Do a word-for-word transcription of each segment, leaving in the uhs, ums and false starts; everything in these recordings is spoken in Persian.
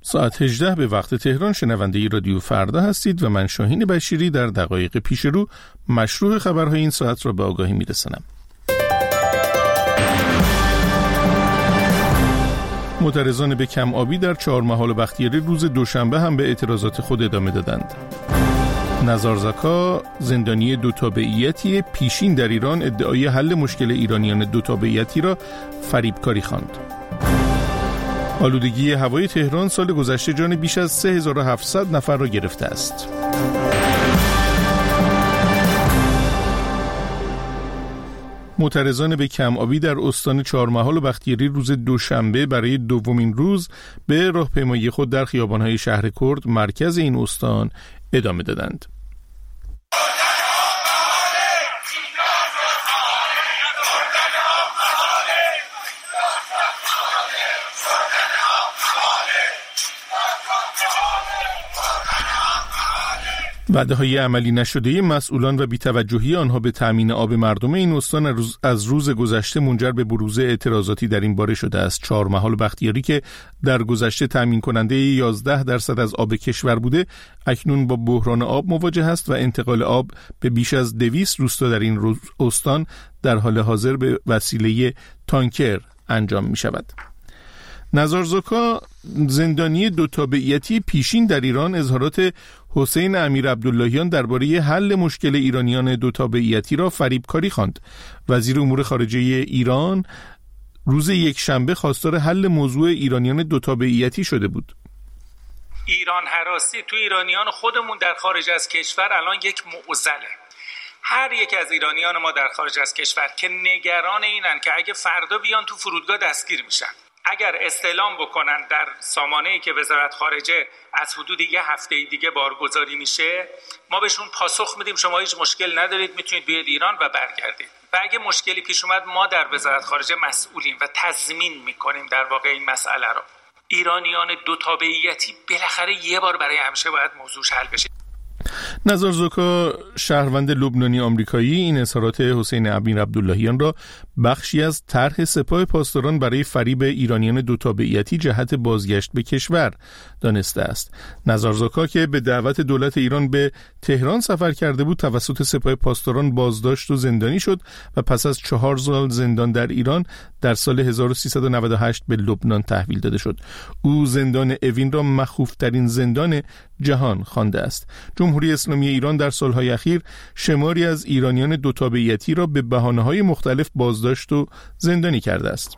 ساعت هجده به وقت تهران شنونده رادیو فردا هستید و من شاهین بشیری در دقایق پیش رو مشروع خبرهای این ساعت را به آگاهی میرسانم. معترضان به کم آبی در چهارمحال بختیاری روز دوشنبه هم به اعتراضات خود ادامه دادند. نزارزاکا زندانی دو تابعیتی پیشین در ایران ادعای حل مشکل ایرانیان دو تابعیتی را فریبکاری خواند. آلودگی هوای تهران سال گذشته جان بیش از سه هزار و هفتصد نفر را گرفته است. معترضان به کم آبی در استان چهارمحال و بختیاری روز دوشنبه برای دومین روز به راهپیمایی خود در خیابان‌های شهر کرد مرکز این استان ادامه دادند. وعده‌های عملی نشده مسئولان و بی‌توجهی آنها به تامین آب مردم این استان از روز گذشته منجر به بروز اعتراضاتی در این باره شده است. چهارمحال بختیاری که در گذشته تامین کننده یازده درصد از آب کشور بوده، اکنون با بحران آب مواجه است و انتقال آب به بیش از دویست روستا در این استان در حال حاضر به وسیله تانکر انجام می شود. نزارزاکا زندانی دو تابعیتی پیشین در ایران اظهارات حسین امیر عبداللهیان درباره حل مشکل ایرانیان دو تابعیتی را فریبکاری خواند. وزیر امور خارجه ایران روز یکشنبه خواستار حل موضوع ایرانیان دو تابعیتی شده بود. ایران هراسی تو ایرانیان خودمون در خارج از کشور الان یک معضله. هر یک از ایرانیان ما در خارج از کشور که نگران اینن که اگه فردا بیان تو فرودگاه دستگیر میشن، اگر استعلام بکنن در سامانه‌ای که وزارت خارجه از حدود یه هفته دیگه بارگذاری میشه، ما بهشون پاسخ میدیم شما هیچ مشکل ندارید، میتونید بیاید ایران و برگردید. و اگه مشکلی پیش اومد ما در وزارت خارجه مسئولیم و تضمین میکنیم در واقع این مسئله رو. ایرانیان دو تابعیتی بالاخره یه بار برای همیشه باید موضوعش حل بشه. نزارزاکا شهروند لبنانی آمریکایی این اظهارات حسین امیر عبداللهیان را بخشی از طرح سپاه پاسداران برای فریب ایرانیان دو تابعیتی جهت بازگشت به کشور دانسته است. نزارزاکا که به دعوت دولت ایران به تهران سفر کرده بود توسط سپاه پاسداران بازداشت و زندانی شد و پس از چهار سال زندان در ایران در سال هزار و سیصد و نود و هشت به لبنان تحویل داده شد. او زندان اوین را مخوفترین زندان جهان خوانده است. جمهوری اسلامی ایران در سالهای اخیر شماری از ایرانیان دو تابعیتی را به بهانه‌های مختلف بازداشت و زندانی کرده است.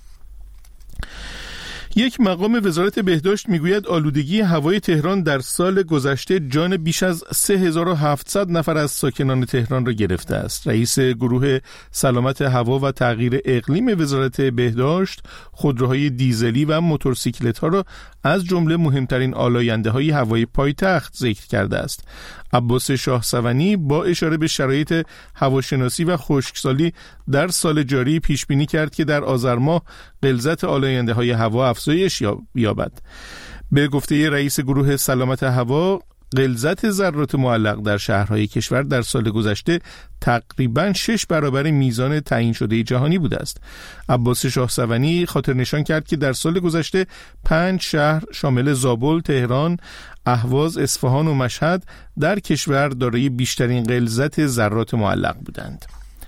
یک مقام وزارت بهداشت میگوید آلودگی هوای تهران در سال گذشته جان بیش از سه هزار و هفتصد نفر از ساکنان تهران را گرفته است. رئیس گروه سلامت هوا و تغییر اقلیم وزارت بهداشت خودروهای دیزلی و موتورسیکلت ها را از جمله مهمترین آلاینده های هوای پایتخت ذکر کرده است. عباس شاهسوانی با اشاره به شرایط هواشناسی و خشکسالی در سال جاری پیش بینی کرد که در آذر ماه غلظت آلاینده های هوا افزایش یابد. به گفته رئیس گروه سلامت هوا، غلظت ذرات معلق در شهرهای کشور در سال گذشته تقریباً شش برابر میزان تعیین شده جهانی بوده است. عباس شاهسوانی خاطر نشان کرد که در سال گذشته پنج شهر شامل زابل، تهران، اهواز، اصفهان و مشهد در کشور دارای بیشترین غلظت ذرات معلق بودند.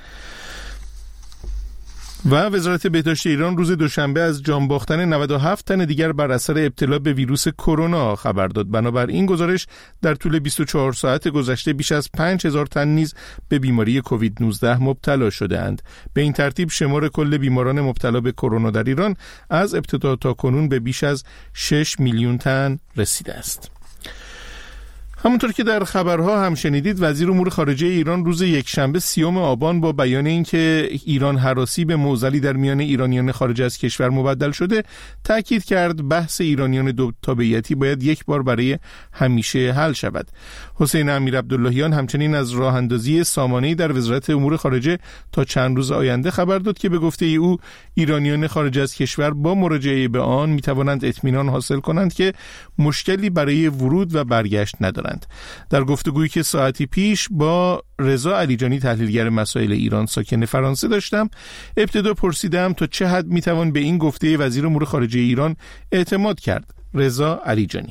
و وزارت بهداشت ایران روز دوشنبه از جان باختن نود و هفت تن دیگر بر اثر ابتلا به ویروس کرونا خبر داد. بنابراین گزارش در طول بیست و چهار ساعت گذشته بیش از پنج هزار تن نیز به بیماری کووید نوزده مبتلا شده اند. به این ترتیب شمار کل بیماران مبتلا به کرونا در ایران از ابتدا تا کنون به بیش از شش میلیون تن رسیده است. همونطور که در خبرها هم شنیدید، وزیر امور خارجه ایران روز یکشنبه سیوم آبان با بیان اینکه ایران هراسی به معضلی در میان ایرانیان خارج از کشور مبدل شده، تاکید کرد بحث ایرانیان دو تابعیتی باید یک بار برای همیشه حل شود. حسین امیر عبداللهیان همچنین از راه اندازی سامانه‌ای در وزارت امور خارجه تا چند روز آینده خبر داد که به گفته او ایرانیان خارج از کشور با مراجعه به آن میتوانند اطمینان حاصل کنند که مشکلی برای ورود و برگشت ندارند. در گفتگویی که ساعتی پیش با رضا علیجانی تحلیلگر مسائل ایران ساکن فرانسه داشتم، ابتدا پرسیدم تا چه حد میتوان به این گفته وزیر امور خارجه ایران اعتماد کرد. رضا علیجانی.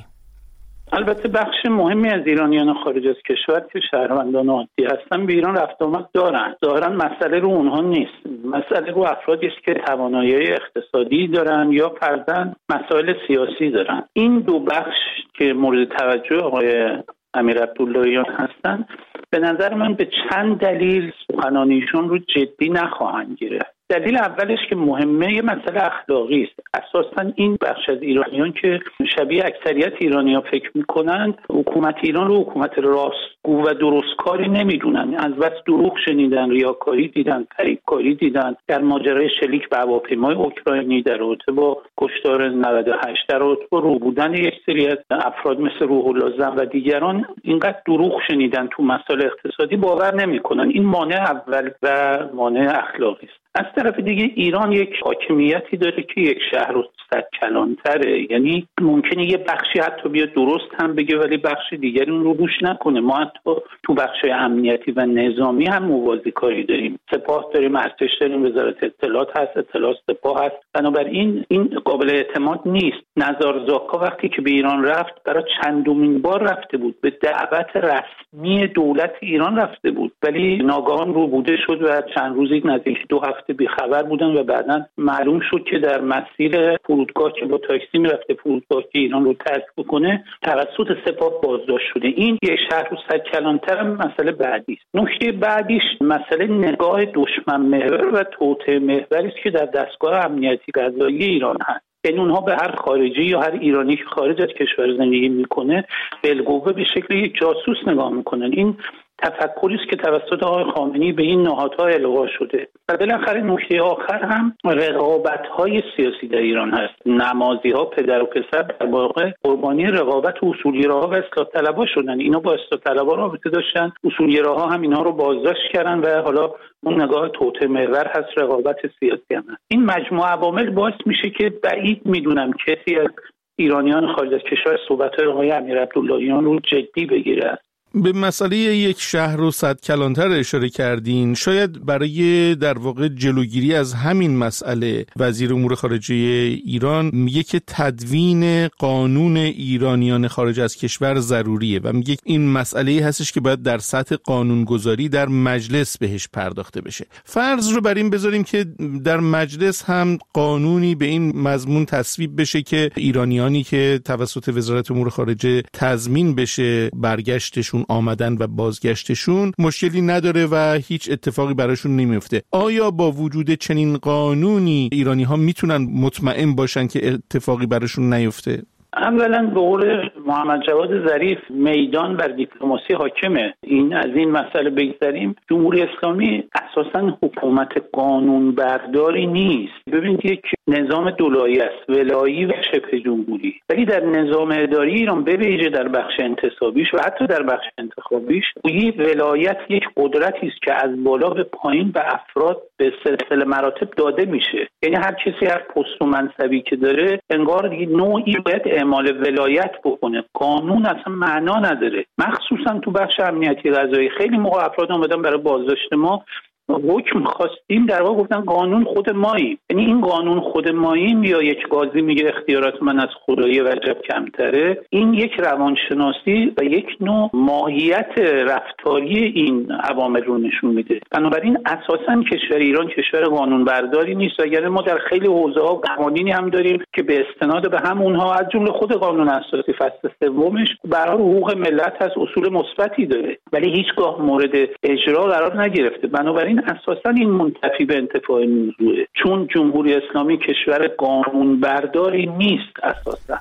البته بخش مهمی از ایرانیان خارج از کشور که شهروندان عادی هستن به ایران رفت آمد دارن. ظاهرا مسئله رو اونها نیست. مسئله رو افرادی است که توانایی اقتصادی دارن یا فرضاً مسائل سیاسی دارن. این دو بخش که مورد توجه آقای امیر عبداللهیان هستن به نظر من به چند دلیل سخنانیشون رو جدی نخواهند گرفت. دلیل اولش که مهمه یه مسئله اخلاقی است. اساساً این بخش از ایرانیان که شبیه اکثریت ایرانی‌ها فکر می‌کنند حکومت ایران رو حکومت راستگو و درستکاری نمی‌دونن. از بس دروغ شنیدن، ریاکاری دیدن، فریبکاری دیدن. در ماجرای شلیک به هواپیمای اوکراینی در رابطه با کشتار نود و هشت در رابطه با رو بودن یک سری از افراد مثل روح الله زن و دیگران اینقدر دروغ شنیدن تو مسائل اقتصادی باور نمی‌کنن. این مانع اول و مانع اخلاقی است. از طرف دیگه ایران یک حاکمیتی داره که یک شهر و صد کلانتره، یعنی ممکنه یه بخشی حتی بیاد درست هم بگه ولی بخش دیگری اون رو گوش نکنه. ما حتی تو بخش امنیتی و نظامی هم موازی کاری داریم، سپاه داریم، ارتش داریم، وزارت اطلاعات هست، اطلاعات سپاه هست. بنابراین این قابل اعتماد نیست. نزار زاکا وقتی که به ایران رفت برای چندمین بار رفته بود، به دعوت رسمی دولت ایران رفته بود، ولی ناگهان رو بوده شد و چند روزی نزدیک دو هفته بیخبر بودن و بعداً معلوم شد که در مسیر فرودگاه که با تاکسی میرفته فرودگاه که ایران رو ترک بکنه توسط سپاه بازداشت شده. این یک شهر و صد کلانتر هم مسئله بعدی است. نکته بعدیش مسئله نگاه دشمن محور و توطئه محوری است که در دستگاه امنیتی قضایی ایران هست. یعنی اونها به هر خارجی یا هر ایرانی که خارج از کشور زندگی میکنه بالقوه به شکل یک جاسوس نگاه میکنن. این تفکری است که توسط آقای خامنه‌ای به این نهادها القا شده. و بالاخره نکته آخر هم رقابت‌های سیاسی در ایران هست. نمازی‌ها پدر و پسر در واقع قربانی رقابت اصولگراها و اصلاح طلبها شدن. اینا با اصلاح طلبها رابطه داشتن، اصولگراها هم اینا رو بازداشت کردن و حالا اون نگاه توطئه محور هست، رقابت سیاسی هم هست. این مجموعه عوامل باعث میشه که بعید میدونم کسی از ایرانیان خارج از کشور صحبت‌های آقای امیر عبداللهیان رو جدی بگیره. به مسئله یک شهر و صد کلانتر اشاره کردین. شاید برای در واقع جلوگیری از همین مسئله وزیر امور خارجه ایران میگه که تدوین قانون ایرانیان خارج از کشور ضروریه و میگه این مسئله هستش که باید در سطح قانونگذاری در مجلس بهش پرداخته بشه. فرض رو بر این بذاریم که در مجلس هم قانونی به این مضمون تصویب بشه که ایرانیانی که توسط وزارت امور خارجه تضمین بشه برگشتشون آمدن و بازگشتشون مشکلی نداره و هیچ اتفاقی براشون نمیفته. آیا با وجود چنین قانونی ایرانی ها میتونن مطمئن باشن که اتفاقی براشون نیفته؟ اولا به قول محمد جواد ظریف میدان بر دیپلماسی حاکمه. این از این مسئله بگذریم. جمهوری اسلامی اساساً حکومت قانون برداری نیست. ببینید یک نظام دولایی است، ولایی و شبه جمهوری، ولی در نظام اداری ایران به ویژه در بخش انتصابیش و حتی در بخش انتخابیش این ولایت یک قدرتی است که از بالا به پایین به افراد به سلسله مراتب داده میشه. یعنی هر کسی هر پست و منصبی که داره انگار دیگه نوعی باید اعمال ولایت بکنه. قانون اصلا معنا نداره. مخصوصا تو بخش امنیتی قضایی خیلی موقع افراد اومدن برای بازداشت ما حکم خواستیم، در واقع گفتن قانون خود ماییم. یعنی این قانون خود ماییم یا یک قاضی میگه اختیارات من از خدای وجب کمتره، این یک روانشناسی و یک نوع ماهیت رفتاری این عوامل رو نشون میده. بنابراین اساساً کشور ایران کشور قانون برداری نیست، اگر ما در خیلی حوزه‌ها قوانینی هم داریم که به استناد به هم اونها از جمله خود قانون اساسی فصل سومش برای حقوق ملت از اصول مثبتی داره ولی هیچگاه مورد اجرا قرار نگرفته. بنابراین اساساً این منتفی به انتفاع موضوعه، چون جمهوری اسلامی کشور قانون برداری نیست. اساساً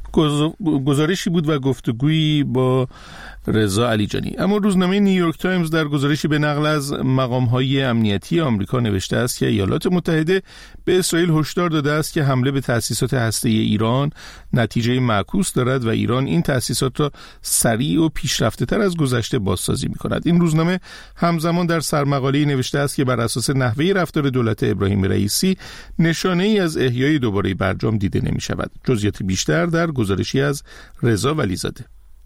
گزارشی بود و گفتگویی با رضا علیجانی. اما روزنامه نیویورک تایمز در گزارشی به نقل از مقام‌های امنیتی آمریکا نوشته است که ایالات متحده به اسرائیل هشدار داده است که حمله به تأسیسات هسته‌ای ایران نتیجه معکوس دارد و ایران این تأسیسات را سریع و پیشرفته‌تر از گذشته بازسازی می‌کند. این روزنامه همزمان در سرمقاله‌ای نوشته است که بر اساس نحوه رفتار دولت ابراهیم رئیسی نشانه‌ای از احیای دوباره برجام دیده نمی‌شود. جزئیات بیشتر در گزارشی از رضا ولیزاده.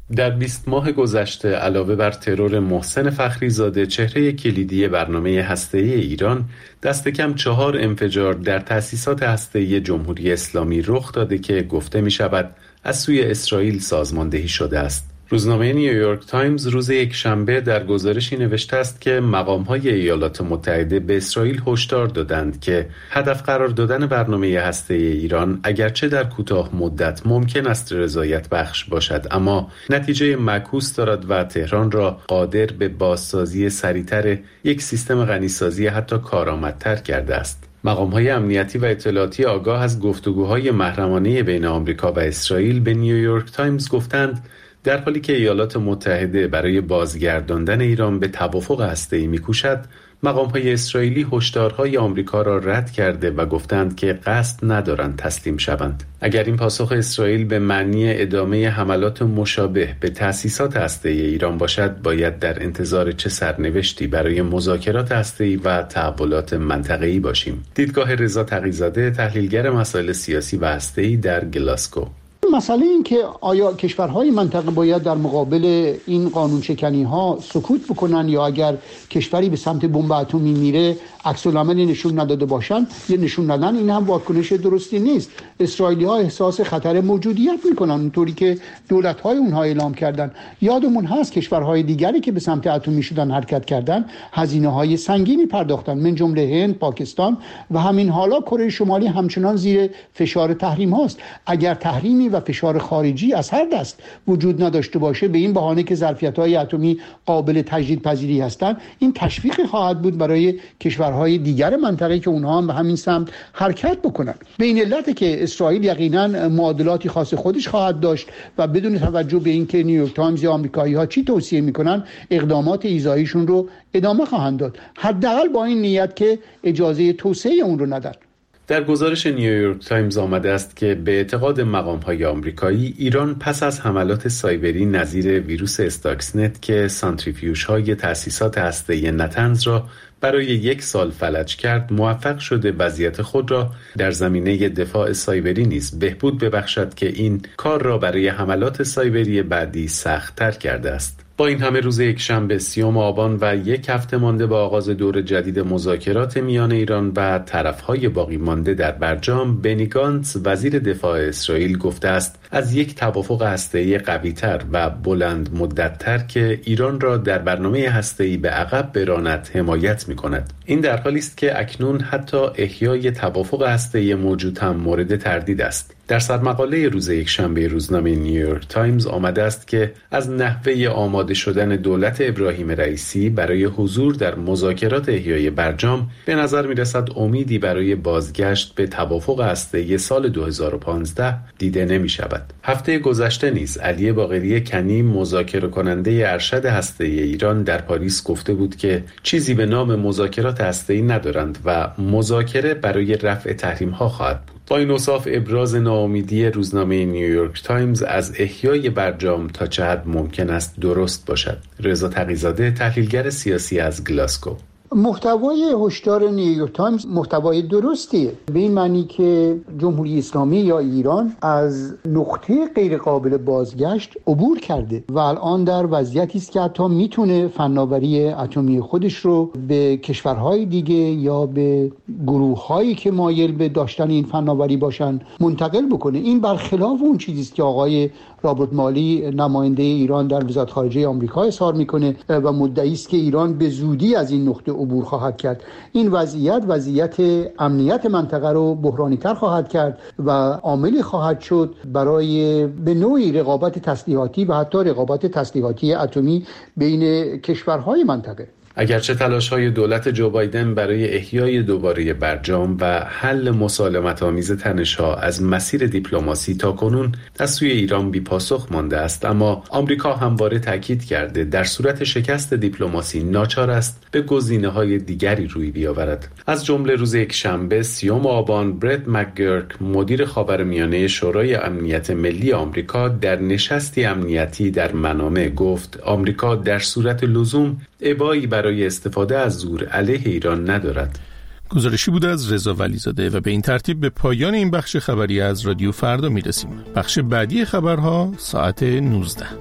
در بیست ماه گذشته علاوه بر ترور محسن فخریزاده، چهره کلیدی برنامه هسته‌ای ایران، دست کم چهار انفجار در تأسیسات هسته‌ای جمهوری اسلامی رخ داده که گفته می شود از سوی اسرائیل سازماندهی شده است. روزنامه نیویورک تایمز روز یکشنبه در گزارشی نوشته است که مقام‌های ایالات متحده به اسرائیل هشدار دادند که هدف قرار دادن برنامه هسته‌ای ایران اگرچه در کوتاه مدت ممکن است رضایت بخش باشد، اما نتیجه معکوس دارد و تهران را قادر به بازسازی سریعتر یک سیستم غنیسازی حتی کارآمدتر کرده است. مقام‌های امنیتی و اطلاعاتی آگاه از گفتگوهای محرمانه بین آمریکا و اسرائیل به نیویورک تایمز گفتند در حالی که ایالات متحده برای بازگرداندن ایران به توافق هسته‌ای می‌کوشد، مقام‌های اسرائیلی هشدارهای آمریکا را رد کرده و گفتند که قصد ندارند تسلیم شوند. اگر این پاسخ اسرائیل به معنی ادامه حملات مشابه به تأسیسات هسته‌ای ایران باشد، باید در انتظار چه سرنوشتی برای مذاکرات هسته‌ای و تحولات منطقه‌ای باشیم. دیدگاه رضا تقی‌زاده، تحلیلگر مسائل سیاسی و هسته‌ای در گلاسکو. مسئله این که آیا کشورهای منطقه باید در مقابل این قانون شکنی ها سکوت بکنن یا اگر کشوری به سمت بمب اتمی میره عکس العملی نشون نداده باشن یا نشون ندن، این هم واکنش درستی نیست. اسرائیلی ها احساس خطر موجودیت میکنن اونطوری که دولت های اونها اعلام کردن. یادمون هست کشورهای دیگری که به سمت اتمی شدن حرکت کردن هزینه های سنگینی پرداختن، من جمله هند، پاکستان و همین حالا کره شمالی همچنان زیر فشار تحریم هاست. اگر تحریمی و فشار خارجی از هر دست وجود نداشته باشه به این بهانه که ظرفیت‌های اتمی قابل تجدیدپذیری هستند، این تشویقی خواهد بود برای کشورهای دیگر منطقه که اونها هم به همین سمت حرکت بکنن. به این علته که اسرائیل یقینا معادلاتی خاص خودش خواهد داشت و بدون توجه به اینکه نیویورک تایمز یا آمریکایی‌ها چی توصیه میکنن اقدامات ایذاییشون رو ادامه خواهند داد، حداقل با این نیت که اجازه توسعه اون رو ندن. در گزارش نیویورک تایمز آمده است که به اعتقاد مقام‌های آمریکایی، ایران پس از حملات سایبری نظیر ویروس استاکسنت که سانتریفیوژهای تأسیسات هسته‌ای نتنز را برای یک سال فلج کرد، موفق شده وضعیت خود را در زمینه دفاع سایبری نیز بهبود ببخشد که این کار را برای حملات سایبری بعدی سخت‌تر کرده است. با این همه روز یکشنبه سیوم آبان و یک هفته مانده با آغاز دور جدید مذاکرات میان ایران و طرف‌های باقی مانده در برجام، بنی گانتز وزیر دفاع اسرائیل گفته است از یک توافق هسته‌ای قوی‌تر و بلند مدت‌تر که ایران را در برنامه هسته‌ای به عقب براند حمایت می‌کند. این در حالی است که اکنون حتی احیای توافق هسته‌ای موجود هم مورد تردید است. در سرمقاله روز یکشنبه روزنامه نیویورک تایمز آمده است که از نحوه آماده شدن دولت ابراهیم رئیسی برای حضور در مذاکرات احیای برجام به نظر می‌رسد امیدی برای بازگشت به توافق هسته‌ای سال دو هزار و پانزده دیده نمی‌شود. هفته گذشته نیز علی باقری کنی، مذاکره کننده ارشد هسته‌ای ایران، در پاریس گفته بود که چیزی به نام مذاکرات هسته‌ای ندارند و مذاکره برای رفع تحریم‌ها خواهد بود. با این اوصاف ابراز ناامیدی روزنامه نیویورک تایمز از احیای برجام تا چه حد ممکن است درست باشد. رضا تقی‌زاده، تحلیلگر سیاسی از گلاسکو. محتوای هشدار نیویورک تایمز محتوای درستیه، به این معنی که جمهوری اسلامی یا ایران از نقطه غیر قابل بازگشت عبور کرده و الان در وضعیتی است که حتی میتونه فناوری اتمی خودش رو به کشورهای دیگه یا به گروه‌هایی که مایل به داشتن این فناوری باشن منتقل بکنه. این برخلاف اون چیزی است که آقای رابرت مالی، نماینده ایران در وزارت خارجه آمریکا، اظهار میکنه و مدعی است که ایران به زودی از این نقطه عبور خواهد کرد. این وضعیت وضعیت امنیت منطقه رو بحرانی‌تر خواهد کرد و عاملی خواهد شد برای به نوعی رقابت تسلیحاتی و حتی رقابت تسلیحاتی اتمی بین کشورهای منطقه. اگرچه تلاش‌های دولت جو بایدن برای احیای دوباره برجام و حل مسالمت‌آمیز تنش‌ها از مسیر دیپلماسی تاکنون از سوی ایران بی‌پاسخ مانده است، اما آمریکا همواره تاکید کرده در صورت شکست دیپلماسی ناچار است به گزینه‌های دیگری روی بیاورد. از جمله روز یکشنبه سیوم آبان، برت مکگرک، مدیر خاورمیانه شورای امنیت ملی آمریکا، در نشستی امنیتی در منامه گفت آمریکا در صورت لزوم ابایی برای استفاده از زور علیه ایران ندارد. گزارشی بود از رضا ولیزاده و به این ترتیب به پایان این بخش خبری از رادیو فردا میرسیم. بخش بعدی خبرها ساعت نوزده.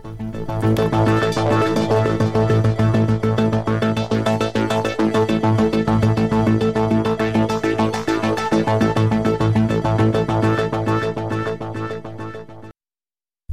بدرود.